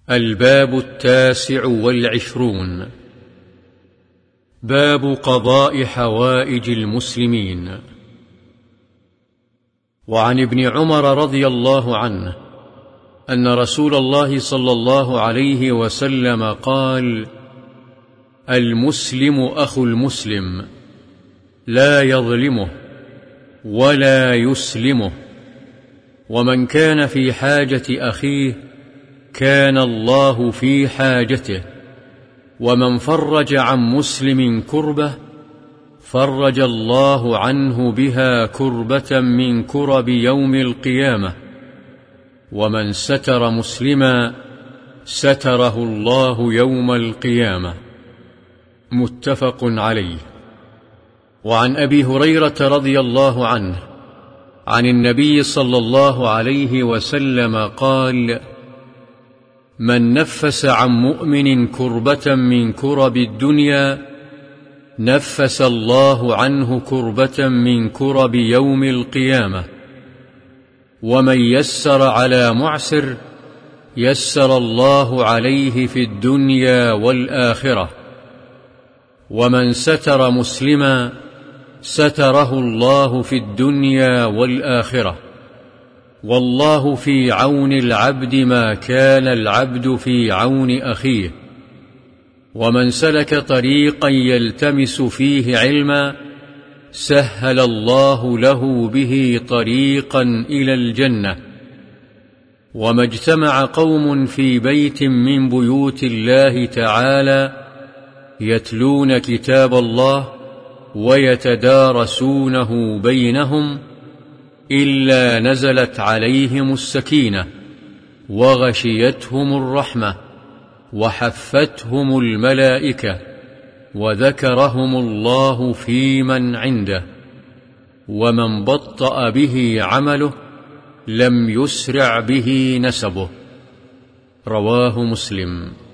الباب 29. باب قضاء حوائج المسلمين. وعن ابن عمر رضي الله عنه أن رسول الله صلى الله عليه وسلم قال: المسلم أخو المسلم، لا يظلمه ولا يسلمه، ومن كان في حاجة أخيه كان الله في حاجته، ومن فرج عن مسلم كربة فرج الله عنه بها كربة من كرب يوم القيامة، ومن ستر مسلما ستره الله يوم القيامة. متفق عليه. وعن أبي هريرة رضي الله عنه عن النبي صلى الله عليه وسلم قال: من نفس عن مؤمن كربة من كرب الدنيا نفس الله عنه كربة من كرب يوم القيامة، ومن يسر على معسر يسر الله عليه في الدنيا والآخرة، ومن ستر مسلما ستره الله في الدنيا والآخرة، والله في عون العبد ما كان العبد في عون أخيه. ومن سلك طريقا يلتمس فيه علما سهل الله له به طريقا إلى الجنة. وما اجتمع قوم في بيت من بيوت الله تعالى يتلون كتاب الله ويتدارسونه بينهم إلا نزلت عليهم السكينة وغشيتهم الرحمة وحفتهم الملائكة وذكرهم الله في من عنده. ومن بطأ به عمله لم يسرع به نسبه. رواه مسلم.